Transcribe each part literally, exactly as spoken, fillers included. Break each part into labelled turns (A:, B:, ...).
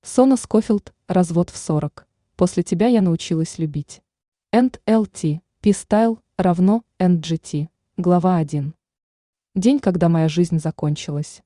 A: Сона Скофилд, развод в сорок. После тебя я научилась любить. энд эл ти, P-Style, равно эн джи ти. Глава один. День, когда моя жизнь закончилась.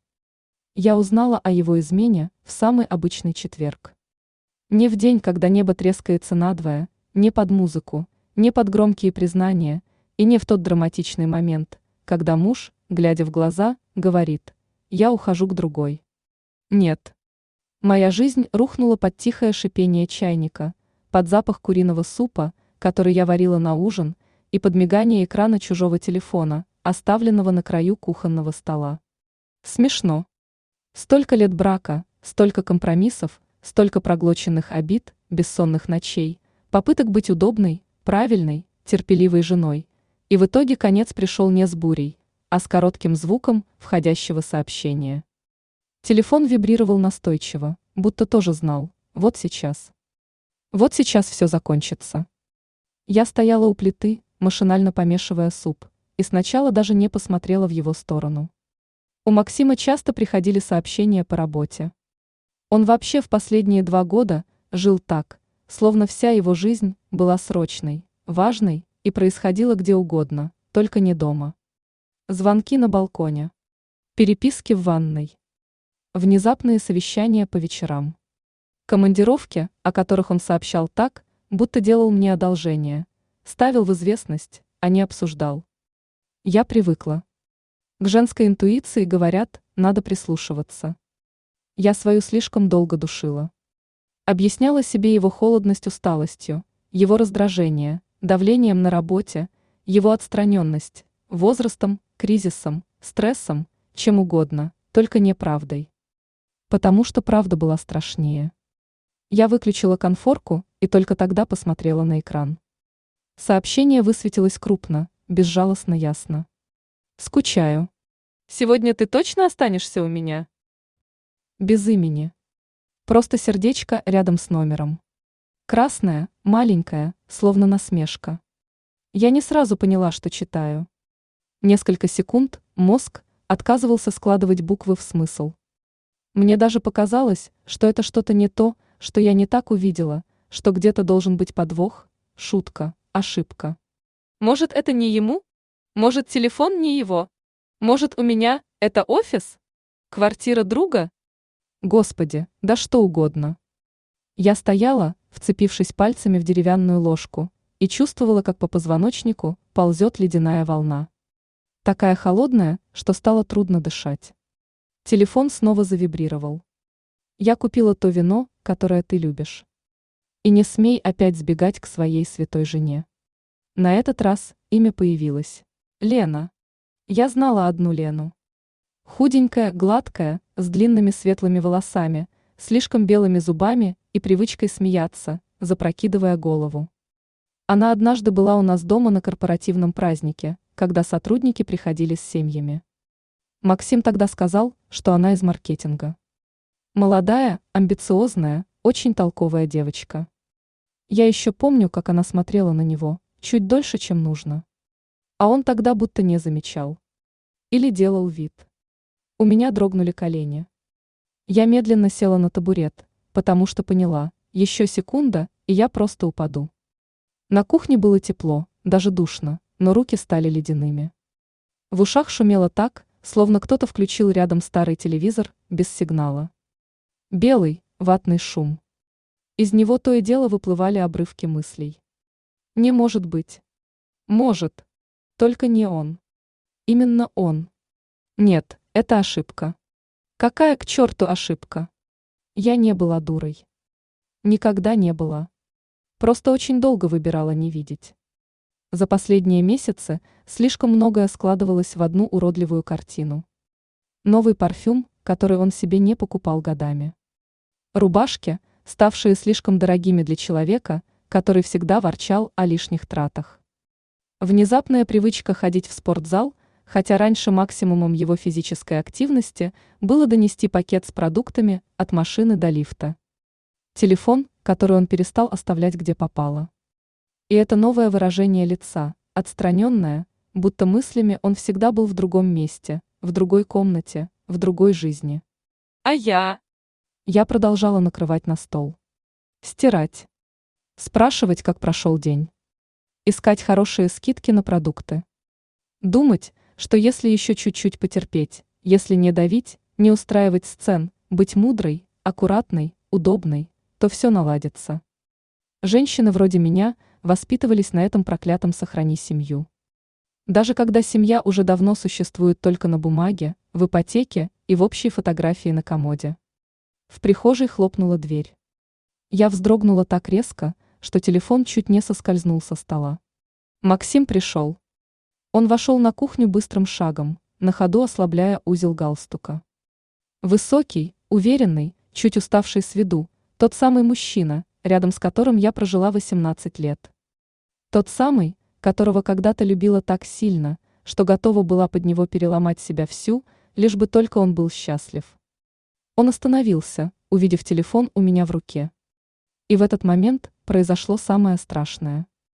A: Я узнала о его измене в самый обычный четверг. Не в день, когда небо трескается надвое, не под музыку, не под громкие признания, и не в тот драматичный момент, когда муж, глядя в глаза, говорит: «Я ухожу к другой». Нет. Моя жизнь рухнула под тихое шипение чайника, под запах куриного супа, который я варила на ужин, и под мигание экрана чужого телефона, оставленного на краю кухонного стола. Смешно. Столько лет брака, столько компромиссов, столько проглоченных обид, бессонных ночей, попыток быть удобной, правильной, терпеливой женой, и в итоге конец пришел не с бурей, а с коротким звуком входящего сообщения. Телефон вибрировал настойчиво, будто тоже знал: вот сейчас. Вот сейчас все закончится. Я стояла у плиты, машинально помешивая суп, и сначала даже не посмотрела в его сторону. У Максима часто приходили сообщения по работе. Он вообще в последние два года жил так, словно вся его жизнь была срочной, важной и происходила где угодно, только не дома. Звонки на балконе. Переписки в ванной. Внезапные совещания по вечерам. Командировки, о которых он сообщал так, будто делал мне одолжение, ставил в известность, а не обсуждал. Я привыкла. К женской интуиции, говорят, надо прислушиваться. Я свою слишком долго душила. Объясняла себе его холодность усталостью, его раздражение, давлением на работе, его отстраненность, возрастом, кризисом, стрессом, чем угодно, только не правдой. Потому что правда была страшнее. Я выключила конфорку и только тогда посмотрела на экран. Сообщение высветилось крупно, безжалостно ясно. Скучаю. Сегодня ты точно останешься у меня? Без имени. Просто сердечко рядом с номером. Красное, маленькое, словно насмешка. Я не сразу поняла, что читаю. Несколько секунд мозг отказывался складывать буквы в смысл. Мне даже показалось, что это что-то не то, что я не так увидела, что где-то должен быть подвох, шутка, ошибка. Может, это не ему? Может, телефон не его? Может, у меня это офис? Квартира друга? Господи, да что угодно. Я стояла, вцепившись пальцами в деревянную ложку, и чувствовала, как по позвоночнику ползет ледяная волна. Такая холодная, что стало трудно дышать. Телефон снова завибрировал. Я купила то вино, которое ты любишь. И не смей опять сбегать к своей святой жене. На этот раз имя появилось. Лена. Я знала одну Лену. Худенькая, гладкая, с длинными светлыми волосами, слишком белыми зубами и привычкой смеяться, запрокидывая голову. Она однажды была у нас дома на корпоративном празднике, когда сотрудники приходили с семьями. Максим тогда сказал, что она из маркетинга. Молодая, амбициозная, очень толковая девочка. Я еще помню, как она смотрела на него, чуть дольше, чем нужно. А он тогда будто не замечал. Или делал вид. У меня дрогнули колени. Я медленно села на табурет, потому что поняла, еще секунда, и я просто упаду. На кухне было тепло, даже душно, но руки стали ледяными. В ушах шумело так, словно кто-то включил рядом старый телевизор без сигнала. Белый, ватный шум. Из него то и дело выплывали обрывки мыслей. Не может быть. Может. Только не он. Именно он. Нет, это ошибка. Какая к черту ошибка? Я не была дурой. Никогда не была. Просто очень долго выбирала не видеть. За последние месяцы слишком многое складывалось в одну уродливую картину. Новый парфюм, который он себе не покупал годами. Рубашки, ставшие слишком дорогими для человека, который всегда ворчал о лишних тратах. Внезапная привычка ходить в спортзал, хотя раньше максимумом его физической активности было донести пакет с продуктами от машины до лифта. Телефон, который он перестал оставлять где попало. И это новое выражение лица, отстраненное, будто мыслями он всегда был в другом месте, в другой комнате, в другой жизни. А я? Я продолжала накрывать на стол. Стирать. Спрашивать, как прошел день. Искать хорошие скидки на продукты. Думать, что если еще чуть-чуть потерпеть, если не давить, не устраивать сцен, быть мудрой, аккуратной, удобной, то все наладится. Женщины вроде меня воспитывались на этом проклятом «сохрани семью». Даже когда семья уже давно существует только на бумаге, в ипотеке и в общей фотографии на комоде. В прихожей хлопнула дверь. Я вздрогнула так резко, что телефон чуть не соскользнул со стола. Максим пришел. Он вошел на кухню быстрым шагом, на ходу ослабляя узел галстука. Высокий, уверенный, чуть уставший с виду, тот самый мужчина, рядом с которым я прожила восемнадцать лет. Тот самый, которого когда-то любила так сильно, что готова была под него переломать себя всю, лишь бы только он был счастлив. Он остановился, увидев телефон у меня в руке. И в этот момент произошло самое страшное.